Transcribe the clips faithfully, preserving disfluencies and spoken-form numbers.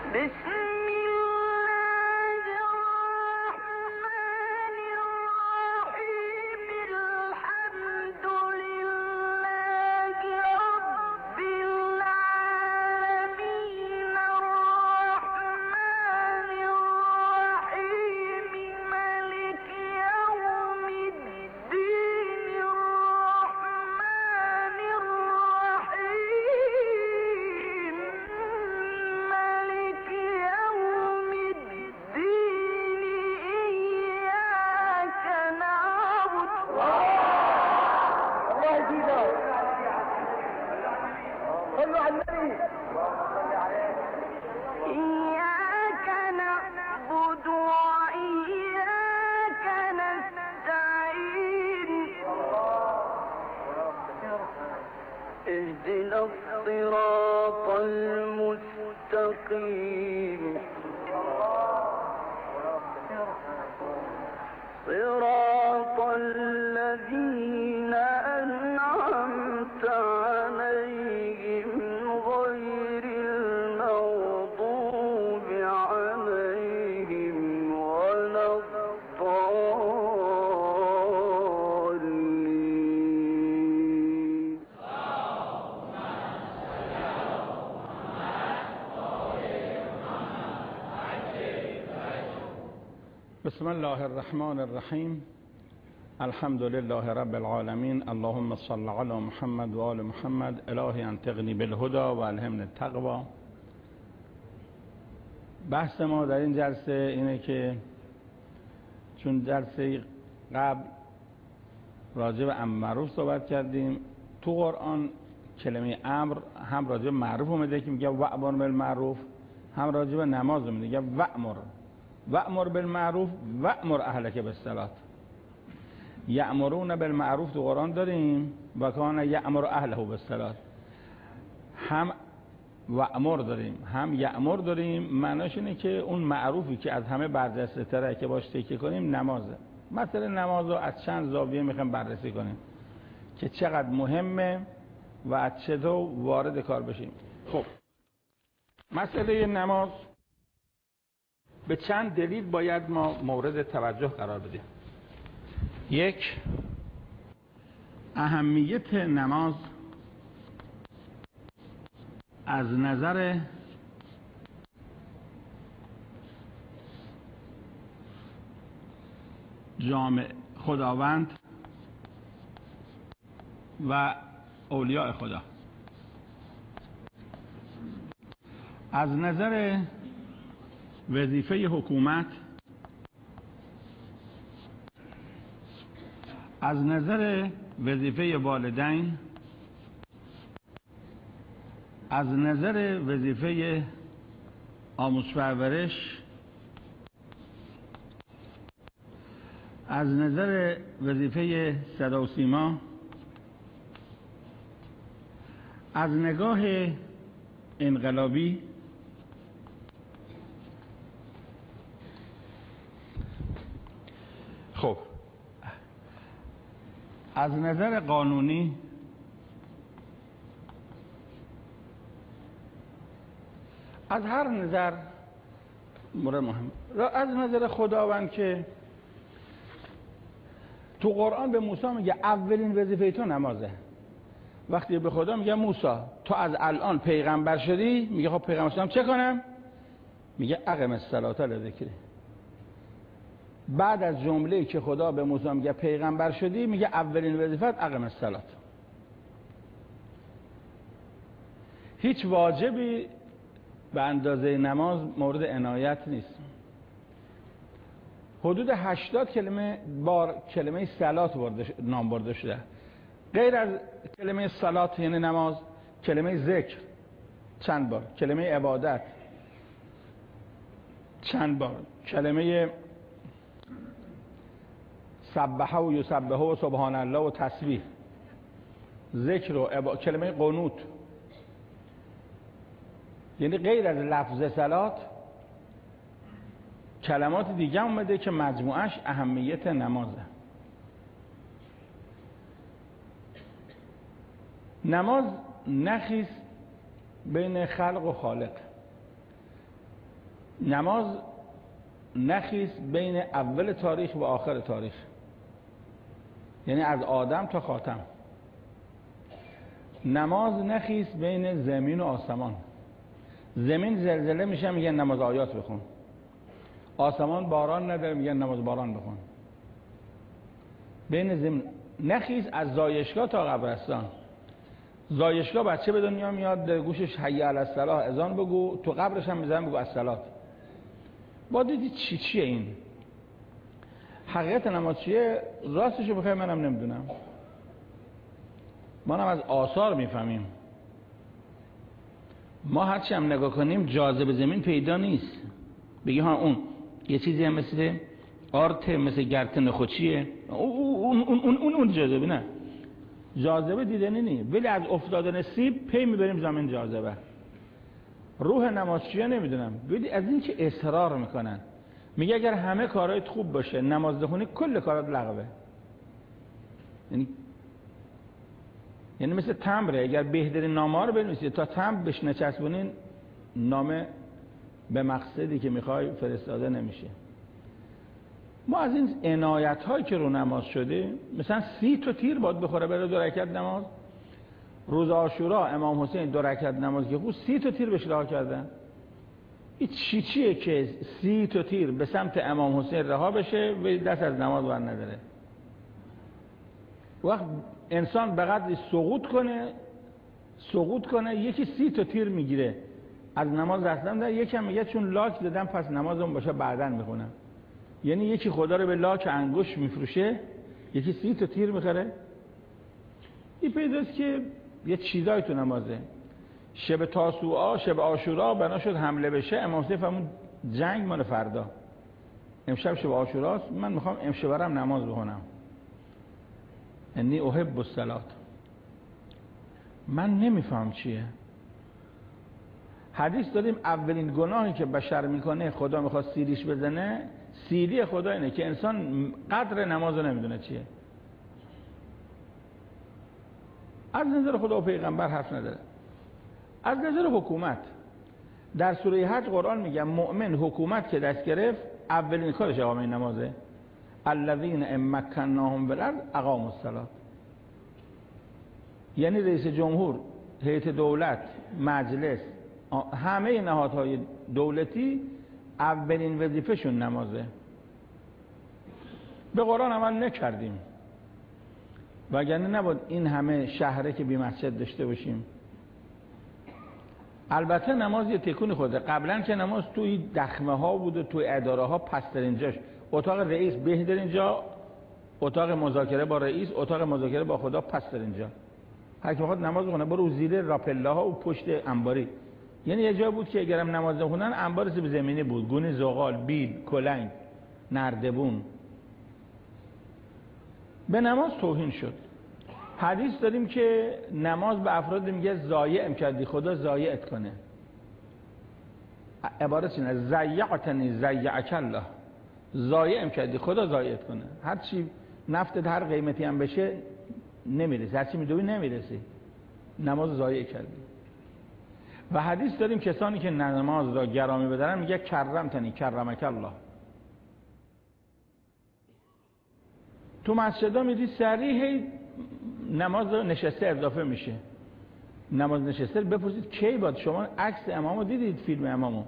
اهدنا الصراط المستقيم صراط الذين أنعمت عليهم غير المغضوب عليهم ولا الضالين. بسم الله الرحمن الرحیم. الحمد لله رب العالمین. اللهم صل علی محمد و آل محمد. الهی انطقنی بالهدى و الهمنی التقوی. بحث ما در این جلسه اینه که چون جلسه قبل راجع به امر معروف صحبت کردیم، تو قرآن کلمه امر هم راجع به معروف اومده که میگه وأمر بالمعروف، هم راجع به نماز اومده میگه وأمر وأمر بالمعروف وأمر اهلک بالصلاة. یأمرون بالمعروف تو قرآن داریم و کان یأمر اهله بالصلاة. هم وأمر داریم هم یأمر داریم. معناش اینه که اون معروفی که از همه برجسته تره که باش تکیه کنیم نمازه. مثلا نماز رو از چند زاویه میخوایم بررسی کنیم که چقدر مهمه و از چطور وارد کار بشیم. خب مسئله نماز به چند دلیل باید ما مورد توجه قرار بدیم. یک، اهمیت نماز از نظر جامع خداوند و اولیاء خدا، از نظر وظیفه حکومت، از نظر وظیفه والدین، از نظر وظیفه آموزش پرورش، از نظر وظیفه صدا و سیما، از نگاه انقلابی، خب از نظر قانونی، از هر نظر مورد مهم. از نظر خداوند که تو قرآن به موسی میگه اولین وظیفه تو نمازه. وقتی به خدا میگه موسی تو از الان پیغمبر شدی، میگه خب پیغمبر شدم چه کنم؟ میگه اقم الصلاة لذکری. بعد از جمله‌ای که خدا به موسی میگه پیغمبر شدی، میگه اولین وظیفت اقم الصلاة. هیچ واجبی به اندازه نماز مورد عنایت نیست. حدود هشتاد کلمه بار کلمه صلات نام برده شده. غیر از کلمه صلات یعنی نماز، کلمه ذکر چند بار، کلمه عبادت چند بار، کلمه سبحه و یسبحه و سبحان الله و تسبیح، ذکر و عبا... کلمه قنوت. یعنی غیر از لفظ صلات کلمات دیگه اومده که مجموعش اهمیت نمازه. نماز نخیست بین خلق و خالق. نماز نخیس بین اول تاریخ و آخر تاریخ، یعنی از آدم تا خاتم. نماز نخیس بین زمین و آسمان. زمین زلزله میشه میگن نماز آیات بخون، آسمان باران نداره میگن نماز باران بخون. بین زمین نخیس از زایشگاه تا قبرستان. زایشگاه بچه به دنیا میاد در گوشش حی علی الصلاة اذان بگو، تو قبرش هم میذارن بگو الصلاة. با دیدی چی چیه این؟ حقیقت نماز چیه؟ راستشو بخیر منم نمیدونم. ما هم از آثار میفهمیم. ما هرچی هم نگاه کنیم جاذبه زمین پیدا نیست. بگی ها اون یه چیزی هم مثل آرت، مثل گرت نخوچیه، اون اون اون اون اون جاذبه نه. جاذبه دیدنی نی، ولی از افتادن سیب پی میبریم زمین جاذبه. روح نمازچیه نمیدونم، ولی از این که اصرار میکنن، میگه اگر همه کارایت خوب باشه نماز بخونی کل کارات لغوه. یعنی یعنی مثل تمبره، اگر بهترین نامه ها رو بنویسید تا تمبر بهش نچسبونین نامه به مقصدی که میخوای فرستاده نمیشه. ما از این عنایت هایی که رو نماز شده، مثلا سی تا تیر باید بخوره بره دو رکعت نماز. روز عاشورا امام حسین دو رکعت نماز که خود سی تا تیر بهش رها کردن. این چی چیه که سی تا تیر به سمت امام حسین رها بشه و دست از نماز بر نداره؟ وقت انسان به قدری سقوط کنه سقوط کنه یکی سی تا تیر میگیره از نماز رفتن در، یکم میگه چون لاک دادم پس نمازم باشه بعدن میخونم. یعنی یکی خدا رو به لاک انگوش میفروشه، یکی سی تا تیر میخره. این پیداست که یه چیزایی تو نمازه. شب تاسوعا، شب عاشورا بنا شد حمله بشه، امام حسین فرمود جنگ مال فردا. امشب شب عاشوراست، من میخوام امشب برم نماز بخونم. انی احب الصلاة. من نمیفهم چیه. حدیث داریم اولین گناهی که بشر میکنه خدا میخواد سیریش بزنه، سیری خدا اینه که انسان قدر نماز رو نمیدونه چیه. از نظر خدا و پیغمبر حرف نداره. از نظر حکومت در سوره حج قرآن میگه مؤمن حکومت که دست گرفت اولین کارش اقامه نمازه. الذین ان مکناهم فی الارض اقاموا الصلاة. یعنی رئیس جمهور، هیئت دولت، مجلس، همه نهادهای دولتی اولین وظیفه‌شون نمازه. به قرآن عمل نکردیم وگرنه نباید این همه شهره که بی مسجد داشته باشیم. البته نماز یه تکون خوده. قبلا که نماز توی دخمه ها بود و توی اداره ها پسترین جاش، اتاق رئیس بهترین جا، اتاق مذاکره با رئیس، اتاق مذاکره با خدا پسترین جا. هر کی بخواد نماز بخونه برو زیر راپله ها و پشت انباری. یعنی یه جا بود که اگرم نماز بخونن انبار سیب زمینی بود، گونه زغال، بیل، کلنگ، نردبون. به نماز توهین شد. حدیث داریم که نماز به افراد میگه ضایع کردی خدا ضایعت کنه. عبارت اینه ضیعتنی ضیعک الله. ضایع کردی خدا ضایعت کنه. هر چی نفتت هر قیمتی هم بشه نمیرسی، هر چی میدوی نمیرسی. نماز ضایع کردی. و حدیث داریم کسانی که نماز را گرامی بدارن میگه کرمتنی کرمک الله. تو مسجدها میدی صریح نماز نشسته اضافه میشه. نماز نشسته بپرسید کی باید. شما عکس امامو دیدید؟ فیلم امامو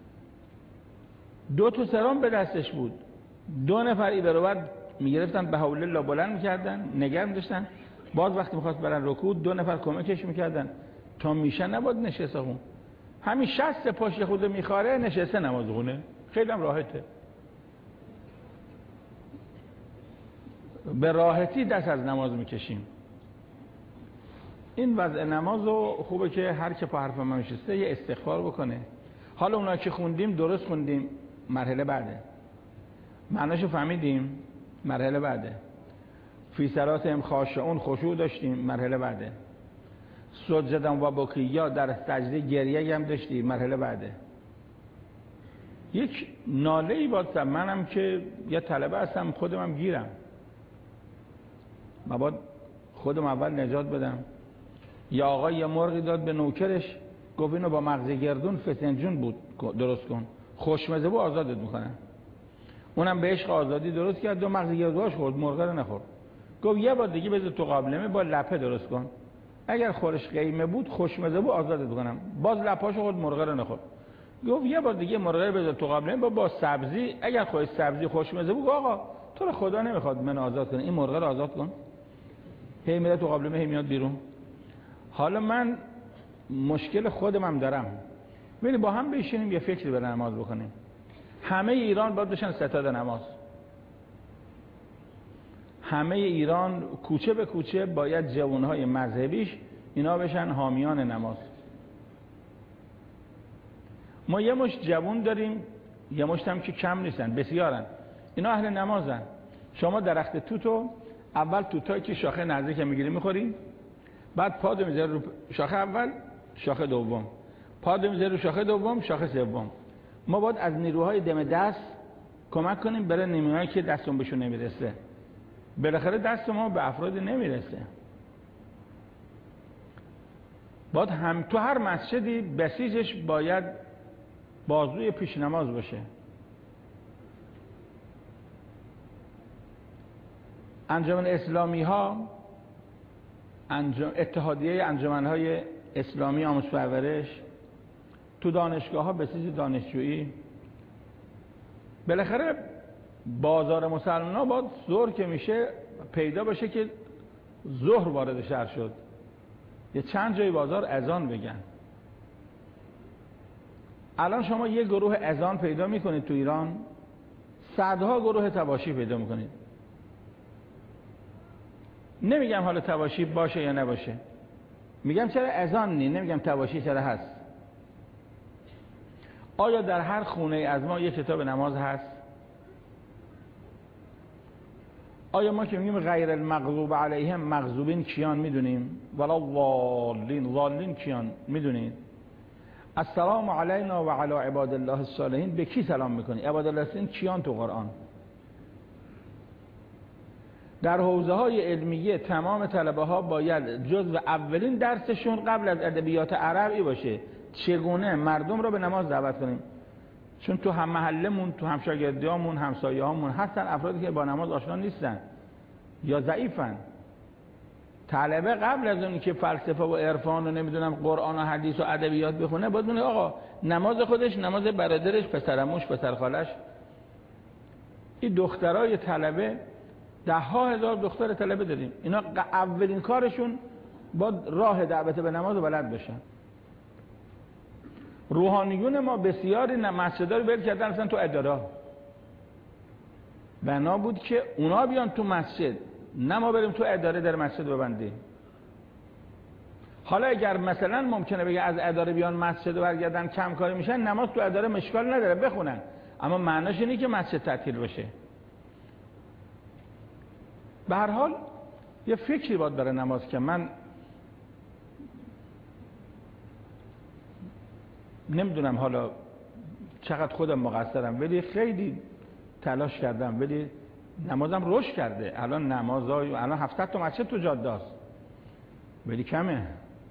دو تا سرام به دستش بود، دو نفر ای برابر میگرفتن به حول الله بلند میکردن نگه می‌داشتن، باز وقتی میخواست برن رکوع دو نفر کمکش میکردن تا میشه نباید نشسته خون. همین شست پاش خود میخواره نشسته نماز خونه، خیلی هم راحته. به راحتی دست از نماز میکشیم. این وضع نمازو خوبه که هر که پا حرف ما نشسته یه استغفار بکنه. حالا اونا که خوندیم درست خوندیم، مرحله بعده. معناشو فهمیدیم، مرحله بعده. فی صلاتهم خاشعون، خشوع داشتیم، مرحله بعده. سجدن و بکیا، در سجده گریه هم داشتیم، مرحله بعده. یک ناله ای باید. منم که یه طلبه هستم خودم هم گیرم، من باید خودم اول نجات بدم. یا آقا یه مرغی داد به نوکرش، گفت اینو با مغز گردون فسنجون بود درست کن. خوشمزه بود آزادت میکنن. اونم به عشق آزادی درست کرد، دو مغز گردوهاش خورد، مرغ رو نخورد. گفت یه بار دیگه بذار تو قابلمه با لپه درست کن، اگر خورش قیمه بود خوشمزه بود آزادت میکنم. باز لپهاشو خورد، مرغ رو نخورد. گفت یه بار دیگه مرغ رو بذار تو قابلمه با با سبزی، اگر خورش سبزی خوشمزه بود، آقا تو رو خدا نمیخواد من آزاد کنه، این مرغ رو آزاد کن. هی میره تو قابلمه، هی میاد بیرون. حالا من مشکل خودم هم دارم، ببین با هم بشینیم یه فکری برای نماز بکنیم. همه ایران باید بشن ستاد نماز، همه ایران کوچه به کوچه باید جوانهای مذهبیش اینا بشن حامیان نماز. ما یه مشت جوان داریم، یه مشت هم که کم نیستن، بسیارن، اینا اهل نمازن. شما درخت توتو اول توتایی که شاخه نزدیک میگیری میخوری، بعد پادو میذاری رو شاخه اول، شاخه دوم، پادو میذاری رو شاخه دوم، شاخه سوم. ما باید از نیروهای دم دست کمک کنیم برای نیروهایی که دستون بهشون نمیرسه. بالاخره دست ما به افراد نمیرسه. باید هم تو هر مسجدی بسیجش باید بازوی پیش نماز باشه. انجمن اسلامی ها، انجام اتحادیه انجمنهای اسلامی آموزش پرورش، تو دانشگاه ها بسیج دانشجویی، بالاخره بازار مسلمان ها باید ظهر که میشه پیدا باشه که ظهر وارد شهر شد، یه چند جای بازار اذان بگن. الان شما یه گروه اذان پیدا میکنید تو ایران، صدها گروه طواشی پیدا میکنید. نمیگم حالا طواشی باشه یا نباشه، میگم چرا اذان نی، نمیگم طواشی چرا هست. آیا در هر خونه از ما یه کتاب نماز هست؟ آیا ما که میگیم غیر المغضوب علیهم مغضوبین کیان میدونیم؟ ولا ضالین، ضالین کیان میدونید؟ السلام علینا و علی عباد الله الصالحین به کی سلام میکنی؟ عباد الله الصالحین کیان تو قرآن؟ در حوزه های علمیه تمام طلبه ها باید جزو اولین درسشون قبل از ادبیات عربی باشه چگونه مردم رو به نماز دعوت کنیم. چون تو هم محلمون، تو هم شاگردیامون، همسایه هامون هستن افرادی که با نماز آشنا نیستن یا ضعیفن. طلبه قبل از اون که فلسفه و عرفان و نمیدونم قرآن و حدیث و ادبیات بخونه باید بونه آقا نماز خودش، نماز برادرش، پسرعموش، پسرخالش. این دخترای طلبه ده ها هزار دختر طلبه داریم، اینا اولین کارشون باید راه دعوت به نماز بلد بشن. روحانیون ما بسیاری مسجدها رو ول کردن رفتن تو اداره. بنا بود که اونا بیان تو مسجد، نه ما بریم تو اداره در مسجد ببندیم. حالا اگر مثلا ممکنه بگه از اداره بیان مسجد برگردن کم کاری میشن، نماز تو اداره مشکل نداره بخونن، اما معناش اینه که مسجد تعطیل بشه. به هر حال یه فکری باید برای نماز که من نمیدونم حالا چقدر خودم مقصرم، ولی خیلی تلاش کردم، ولی نمازم رشد کرده. الان نمازای الان هفتصد تا مسجد تو جاده است، ولی کمه.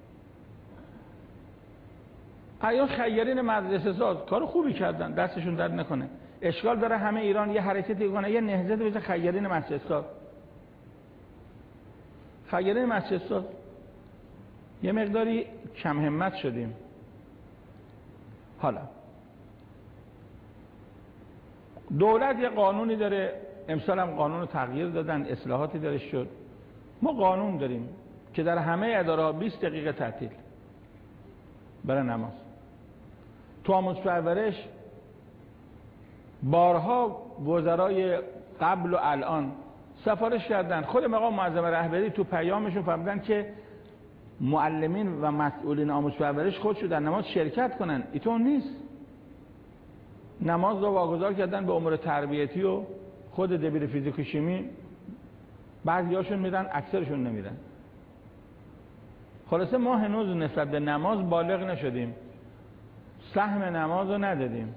ایان خیرین مدرسه ساز کار خوبی کردن، دستشون درد نکنه. اشکال داره همه ایران یه حرکتی کنه، یه نهضت بشه خیرین مسجد ساز. خیرین مسجد ساز یه مقداری کم همت شدیم. حالا دولت یه قانونی داره، امسال هم قانون رو تغییر دادن، اصلاحاتی درش شد. ما قانون داریم که در همه اداره بیست دقیقه تعطیل برای نماز. تو آموزش پرورش بارها وزرای قبل و الان سفارش کردن، خود مقام معظم رهبری تو پیامشون فرمودن که معلمین و مسئولین آموزش پرورش خودشون در نماز شرکت کنن. اینطور نیست. نماز رو واگذار کردن به امور تربیتی و خود دبیر فیزیک و شیمی، بعضیاشون میرن اکثرشون نمیرن. خلاصه ما هنوز نسبت به نماز بالغ نشدیم، سهم نماز رو ندادیم.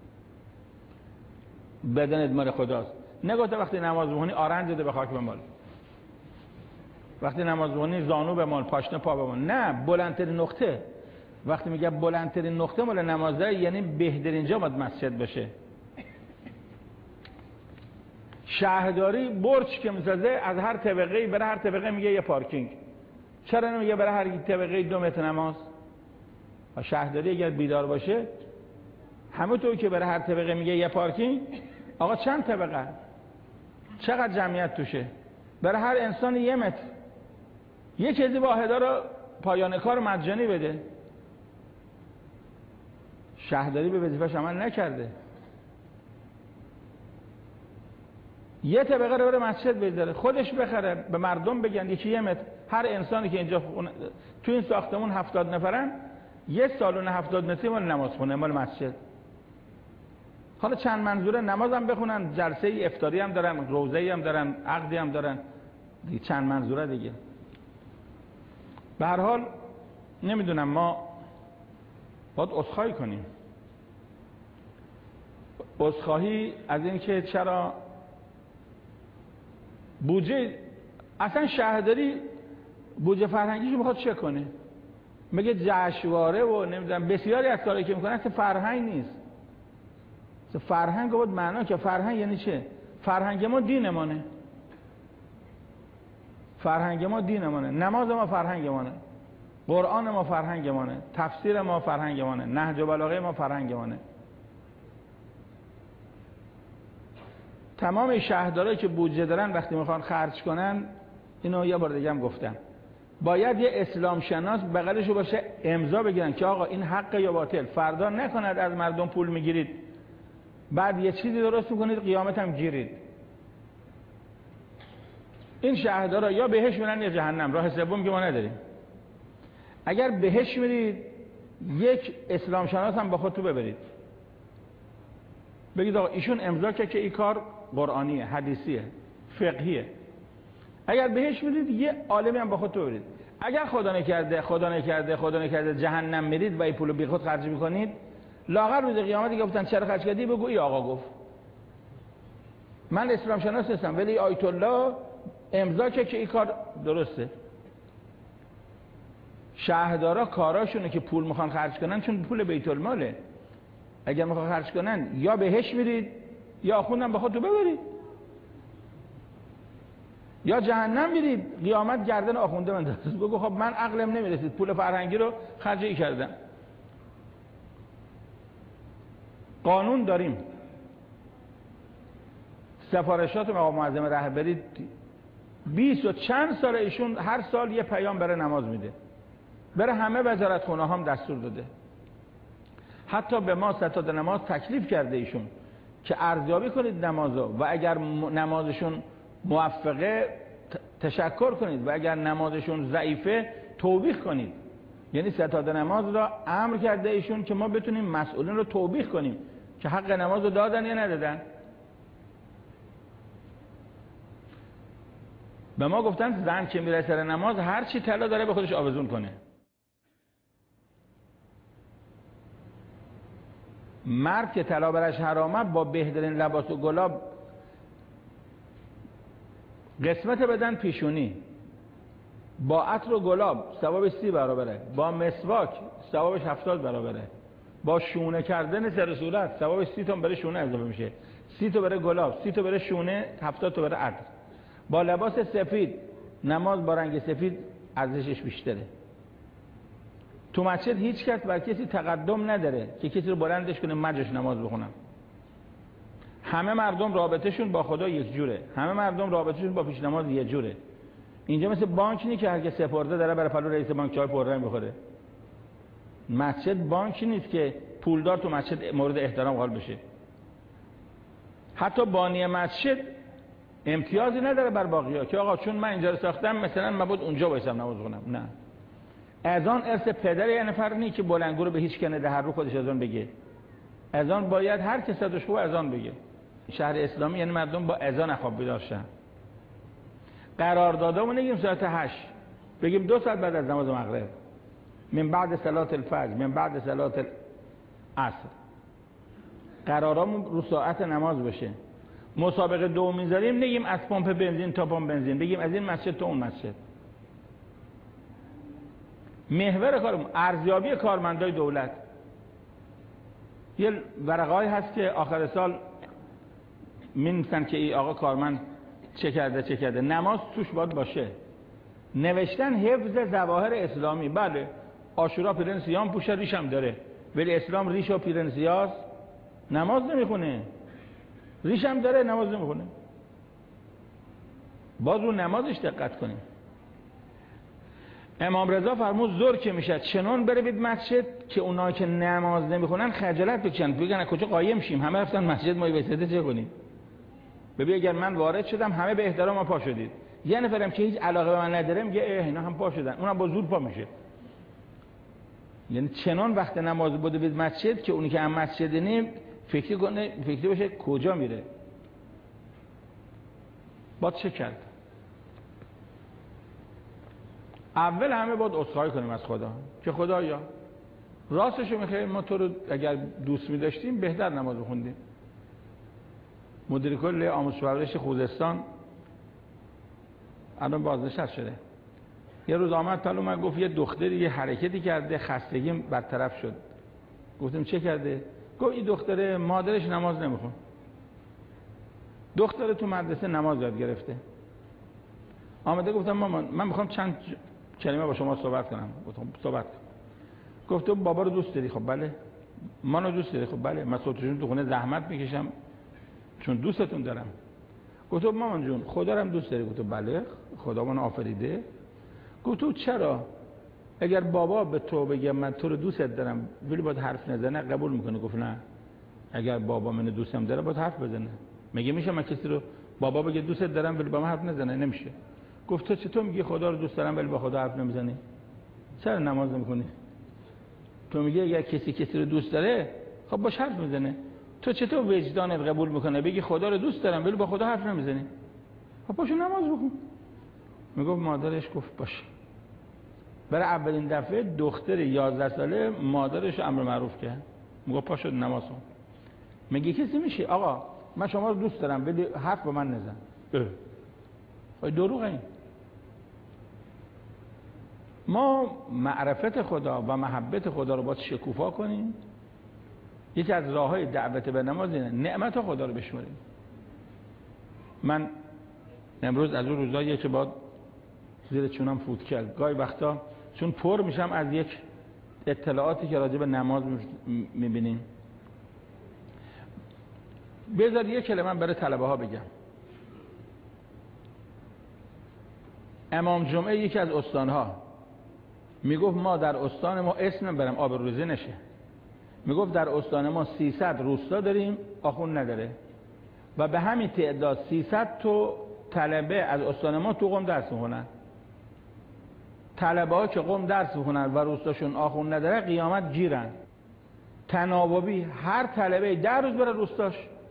بدنت مال خداست. نگفته وقتی نماز بخونی آرنج بده به خاک بمال، وقتی نماز بخونی زانو بمال، پاشنه پا بمال. نه، بلندترین نقطه وقتی میگه بلندترین نقطه مال نمازه یعنی بهترین جا باید مسجد باشه. شهرداری برج که میسازه از هر طبقه برای هر طبقه میگه یه پارکینگ. چرا نمیگه برای هر طبقه دو متر نماز؟ و شهرداری اگر بیدار باشه همه طور که برای هر طبقه میگه یه پارکینگ، آقا چند طبقه؟ چقدر جمعیت توشه؟ برای هر انسان یه متر. یه چیزی واحدا رو پایان کار مجانی بده. شهرداری به وظیفه‌اش عمل نکرده. یه طبقه رو بره مسجد بذاره، خودش بخره، به مردم بگن یکی یه متر. هر انسانی که اینجا تو این ساختمون هفتاد نفرن، یه سالن هفتاد متری مال نمازخونه، مال مسجد. حالا چند منظوره نماز هم بخونن، جلسه افطاری هم دارن، روزه هم دارن، عقدی هم دارن، دیگه چند منظوره دیگه. به هر حال نمیدونم، ما باید عذرخواهی کنیم. عذرخواهی از اینکه چرا بودجه اصلا شهرداری بودجه فرهنگیشو میخواد چه کنه؟ میگه جشنواره و نمیدونم بسیاری از کارهایی که میکنه اصلا فرهنگ نیست. فرهنگ رو باید معنا که فرهنگ یعنی چه؟ فرهنگ ما دینمانه. فرهنگ ما دینمانه، نماز ما فرهنگ مانه، قرآن ما فرهنگ مانه، تفسیر ما فرهنگ مانه، نهج و بلاغه ما فرهنگ مانه. تمام شهردارایی که بودجه دارن وقتی میخوان خرج کنن، اینو یه بار دیگه هم گفتم، باید یه اسلام شناس بغلشو باشه امضا بگیرن که آقا این حق یا باطل. فردا نکند از مردم پول میگیرید بعد یه چیزی درست میکنید قیامت هم گیرید. این شهردارا یا بهش میرن یا جهنم، راه سوم که ما نداریم. اگر بهش میرید یک اسلام شناس هم با خودتون ببرید، بگید آقا ایشون امضا که که این کار قرآنیه، حدیثیه، فقهیه. اگر بهش میرید یه عالمی هم با خودتون ببرید. اگر خدا نکرده خدا نکرده خدا نکرده جهنم میرید و این پولو بی خود خرج میکنید، لاغر روز قیامت دیگه گفتن چرا خرج کردی؟ بگو ای آقا گفت. من اسلام شناس هستم ولی آیت الله امضا که که این کار درسته. شهردارا کاراشونه که پول میخوان خرج کنن چون پول بیت الماله. اگر میخوان خرج کنن یا بهش میرید یا آخوندم با خودتون ببرید، یا جهنم میرید قیامت گردن آخونده من دست. بگو خب من عقلم نمیرسید پول فرهنگی رو خرجی کردم. قانون داریم، سفارشات مقام معظم رهبری بیست و چند سال ایشون هر سال یه پیام برای نماز میده، برای همه وزارتخونه هم دستور داده. حتی به ما ستاد نماز تکلیف کرده ایشون که ارزیابی کنید نمازو و اگر نمازشون موفقه تشکر کنید و اگر نمازشون ضعیفه توبیخ کنید. یعنی ستاد نماز را امر کرده ایشون که ما بتونیم مسئولین رو توبیخ کنیم که حق نماز رو دادن یا ندادن. به ما گفتن زن که میره سر نماز هر چی طلا داره به خودش آویزون کنه. مرد که طلا برش حرامه با بهترین لباس و گلاب قسمت بدن پیشونی، با عطر و گلاب ثوابش سی برابره، با مسواک ثوابش هفتاد برابره، با شونه کردن سر صورت ثوابش سی تا برای شونه اضافه میشه، سی تا برای گلاب، سی تا برای شونه، هفتاد تا برای عطر. با لباس سفید نماز با رنگ سفید ارزشش بیشتره. تو مسجد هیچ کس بر کسی تقدم نداره که کسی رو بلندش کنه مجش نماز بخونم. همه مردم رابطهشون با خدا یک جوره، همه مردم رابطهشون با پیش نماز یک جوره. اینجا مثل بانک نیست که هر کس سپرده داره برای پلو رئیس بانک چای پررنگ بخوره. مسجد بانک نیست که پولدار تو مسجد مورد احترام قائل بشه. حتی بانی مسجد امتیازی نداره بر باقی‌ها که آقا چون من اینجا رو ساختم مثلا من باید اونجا بایستم نماز بخونم. نه، اذان ارث پدر یه نفر نیست که بلنگو رو به هیچ کنه ده هر رو خودش اذان بگه. اذان باید هر کس صداش خوبه اذان بگه. شهر اسلامی یعنی مردم با اذان خواب بیدار شن. قراردادمون نگیم ساعت هشت، بگیم دو ساعت بعد از نماز مغرب، من بعد صلات الفجر، من بعد صلات العصر. قرارامون رو ساعت نماز باشه. مسابقه دو میذاریم نگیم از پمپ بنزین تا پمپ بنزین، بگیم از این مسجد تا اون مسجد. محور کارمون ارزیابی کارمندای دولت. یه ورقه‌ای هست که آخر سال می‌نویسن که این آقا کارمند چه کرده چه کرده. نماز توش باید باشه. نوشتن حفظ ظواهر اسلامی. بله عاشورا پیرن سیام پوشه، ریش هم داره، ولی اسلام ریش و پیرن سیاس نماز نمیخونه. ریش هم داره نماز نمیخونه. باز رو نمازش دقت کنیم. امام رضا فرمود ظهر که میشه چنان بروید مسجد که اونایی که نماز نمیخونن خجالت بکشن، بگن کجا قایم شیم، همه رفتن مسجد، ما وسطه چه کنیم؟ ببین اگر من وارد شدم همه به احترام ما پا شدید، یه نفرم که هیچ علاقه به من نداره میگه اینا هم پا شدن، اونم با زور پا میشه. یعنی چنان وقت نماز بوده به مسجد که اونی که هم مسجد نیم فکری کنه، فکری باشه کجا میره. با چه کرد؟ اول همه باید عذرخواهی کنیم از خدا که خدایا راستشو میخوای ما تو رو اگر دوست می‌داشتیم بهتر نماز بخوندیم. مدیر کل آموزش و پرورش خوزستان الان بازنشسته شده. یه روز آمد تا من گفت یه دختری یه حرکتی کرده خستگیم برطرف شد. گفتم چه کرده؟ گفت این دختره مادرش نماز نمیخونه. دختره تو مدرسه نماز یاد گرفته. آمده گفتم مامان من میخوام چند کلمه با شما صحبت کنم. گفتم صحبت کن. گفت تو بابا رو دوست داری؟ خب بله. منو دوست داری؟ خب بله. من صبحشون تو خونه زحمت میکشم چون دوستتون دارم. گفت مامان جون خدا رو هم دوست داری؟ گفت بله خدا منو آفریده. گفت چرا اگر بابا به تو بگه من تو رو دوست دارم ولی باید حرف نزنه قبول میکنه؟ گفت نه، اگر بابا منو دوستم داره باید حرف بزنه. میگه میشه من کسی رو بابا بگه دوست دارم ولی با من حرف نزنه؟ نمیشه. گفت تو چطور میگی خدا رو دوست دارم ولی با خدا حرف نمیزنی؟ چرا نماز نمیکنی؟ تو میگی اگر کسی کسی رو دوست داره خب باش حرف میزنه. تو چطور وجدانت قبول میکنه بگی خدا رو دوست دارم ولی با خدا حرف نمیزنی؟ خب پاشو نماز بخون. میگفت مادرش گفت باشه. برای اولین دفعه دختر یازده ساله مادرش امر معروف کرد. میگفت پاشو نماز خون. میگه کسی میشه آقا من شما رو دوست دارم ولی حرف با من نزن. اه دروغه این. ما معرفت خدا و محبت خدا رو باید شکوفا کنیم. یکی از راه‌های دعوت به نماز اینه نعمت خدا رو بشمریم. من امروز از اون روزاییه که باید زیر چونم فوت کرد. گاهی وقتا چون پر میشم از یک اطلاعاتی که راجع به نماز میبینیم. بذار یک کلمه برای طلبه ها بگم. امام جمعه یکی از استانها میگفت ما در استان ما اسم برم آبروریزی نشه. میگفت در استان ما سیصد روستا داریم آخوند نداره و به همین تعداد سیصد تو طلبه از استان ما تو قم درس میخونن. طلبه ها که قم درس میخونن و روستاشون آخوند نداره قیامت گیرن. تناوبی هر طلبه ده روز بره روستاش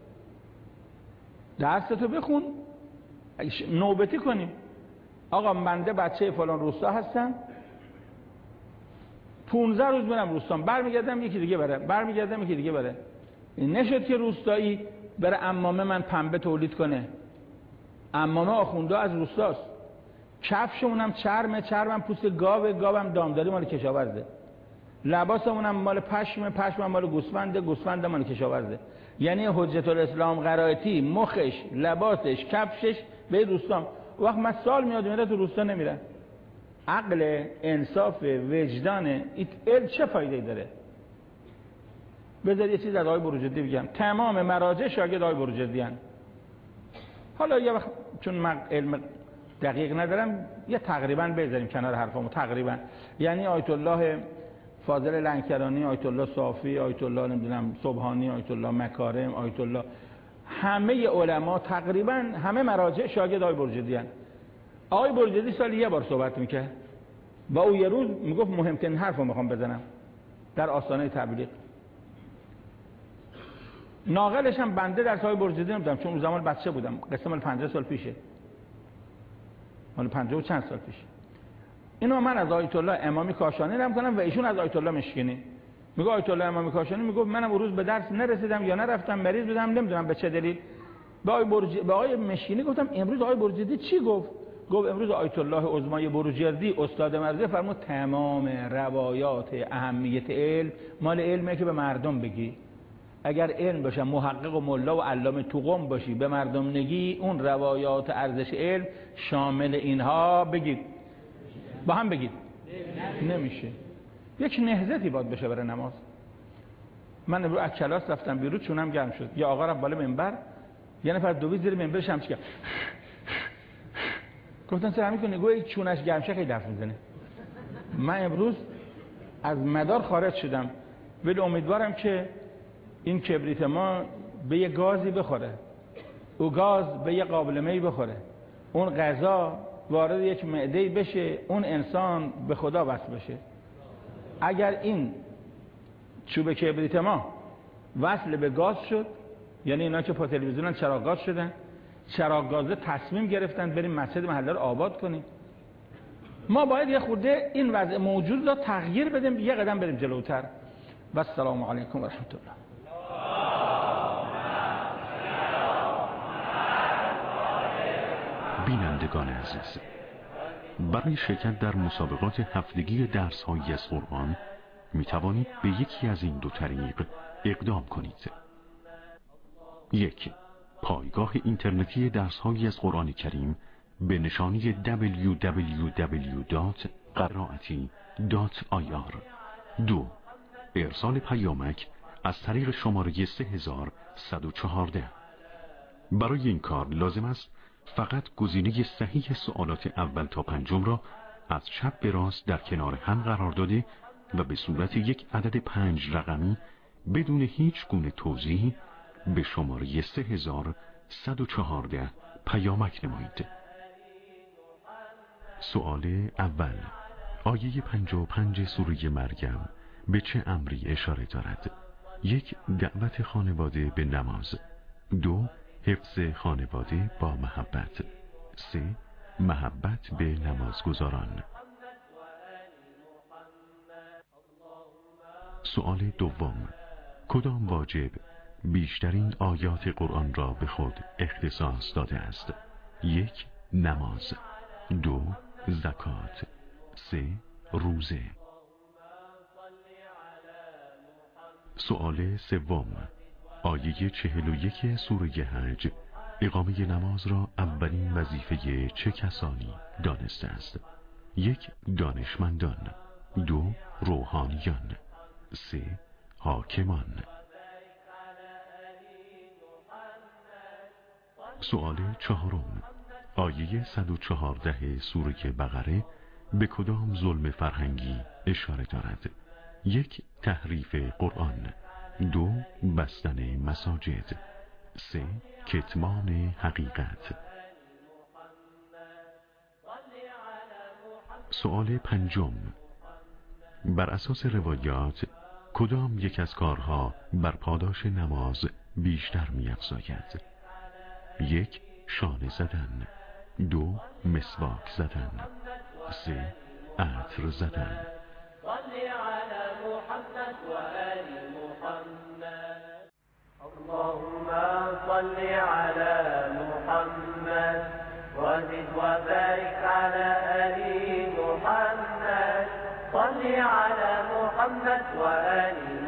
درستو بخون نوبتی کنیم. آقا منده بچه فلان روستا هستم پونزده روز برم روستان برمیگردم یکی دیگه بره برمیگردم یکی دیگه بره. این نشد که روستایی بره عمامه من پنبه تولید کنه. عمامه آخونده از روستاست. کفشمونم چرمه چرمم پوست گاوه گاوم دامداری مال کشاورزه. لباسمونم مال پشمه پشمم مال گوسفنده گوسفنده مال کشاورزه. یعنی حجت الاسلام قرائتی مخش لباسش کفشش به روستام. وقت من سال میاد میره تو روستا نمیره. عقل انصاف وجدان این چه فایده داره؟ بذار یه چیز از آقای بروجردی بگم. تمام مراجع شاگرد آقای بروجردی هستند. حالا یه وقت چون من علم دقیق ندارم یه تقریبا بذاریم کنار حرفامو تقریبا. یعنی آیت الله فاضل لنکرانی، آیت الله صافی، آیت الله نمیدونم سبحانی، آیت الله مکارم، آیت الله همه علما تقریبا همه مراجع شاگرد آقای بروجردی هستند. آقای بروجردی سالی یه بار صحبت میکرد و او یه روز میگفت مهمترین حرف رو میخوام بزنم در آستانه تبلیغ. ناقلش هم بنده در آقای بروجردی نمیدونم چون اون زمان بچه بودم. قصه مال پنجاه سال پیشه. مال پنجاه و چند سال پیش. اینو من از آیت الله امامی کاشانی نمی کنم و ایشون از آیت الله مشکینی. میگه آیت الله امامی کاشانی میگفت منم اون روز به درس نرسیدم یا نرفتم مریض بودم نمیدونم به چه دلیل. به آقای برج... به آقای مشکینی گفتم امروز آقای بروجردی چی گفت؟ گفت امروز آیت الله عظمای بروجردی استاد مرزی فرمود تمام روایات اهمیت علم مال علمه که به مردم بگی. اگر علم باشه محقق و ملا و علامه تو قم باشی به مردم نگی، اون روایات ارزش علم شامل اینها بگید، با هم بگید نمیشه. یک نهضتی باید بشه برای نماز. من امروز از کلاس رفتم بیرون، چونم گرم شد. یه آقا رفت بالا منبر، یه نفر دوید زیر منبر شمس کرد. گفتن چرا میکنه؟ گویا چونش گرم شه خیلی حرف میزنه. من امروز از مدار خارج شدم، ولی امیدوارم که این کبریت ما به یه گازی بخوره، او گاز به یه قابل می بخوره، اون غذا وارد یک معده‌ای بشه، اون انسان به خدا وصل بشه. اگر این چوب کبریت ما وصل به گاز شد، یعنی اینا که پا تلویزیونن چراغ گاز شدن، چراغ گازه تصمیم گرفتن بریم مسجد محله رو آباد کنیم، ما باید یه خورده این وضع موجود رو تغییر بدیم، یه قدم بریم جلوتر. و السلام علیکم و رحمت الله. بینندگان عزیز، برای شرکت در مسابقات هفتگی درس‌هایی از قرآن می توانید به یکی از این دو طریق اقدام کنید. یک، پایگاه اینترنتی درس‌هایی از قرآن کریم به نشانی دبلیو دبلیو دبلیو دات قرائتی دات آی آر. دو، ارسال پیامک از طریق شماره سه هزار و صد و چهارده. برای این کار لازم است فقط گزینه صحیح سوالات اول تا پنجم را از چپ به راست در کنار هم قرار داده و به صورت یک عدد پنج رقمی بدون هیچ گونه توضیح به شماره سه هزار و صد و چهارده پیامک نمایید. سوال اول، آیه پنجاه و پنج سوره مریم به چه امری اشاره دارد؟ یک، دعوت خانواده به نماز. دو، حفظ خانواده با محبت. سه، محبت به نمازگزاران. سوال دوم، کدام واجب بیشترین آیات قرآن را به خود اختصاص داده است؟ یک، نماز. دو، زکات. سه، روزه. سوال سوم، آیه چهل و یک سوره حج اقامه نماز را اولین وظیفه چه کسانی دانسته است؟ یک، دانشمندان. دو، روحانیان. سه، حاکمان. سوال چهارم، آیه صد و چهارده سوره بقره به کدام ظلم فرهنگی اشاره دارد؟ یک، تحریف قرآن. دو، بستن مساجد. سه، کتمان حقیقت. سوال پنجم، بر اساس روایات کدام یک از کارها بر پاداش نماز بیشتر می‌افزاید؟ یک، شانه زدن. دو، مسواک زدن. سه، عطر زدن. اللهم صل على محمد وزد وبارك على آل محمد صل على محمد وآل